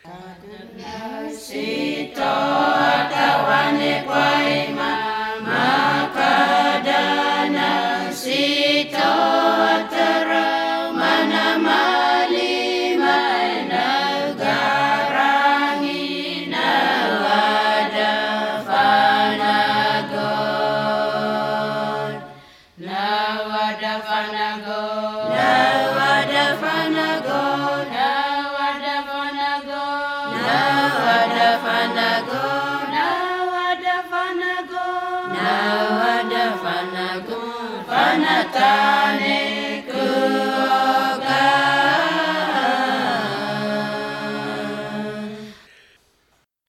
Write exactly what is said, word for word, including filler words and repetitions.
Sito atawane kwaima makadana sito atara mana malima nagarangi nawada fanagon nawada fanagon nawada fanagon nawada fanagon nawada fanagon nawada fanagon nawada fanagon fanatane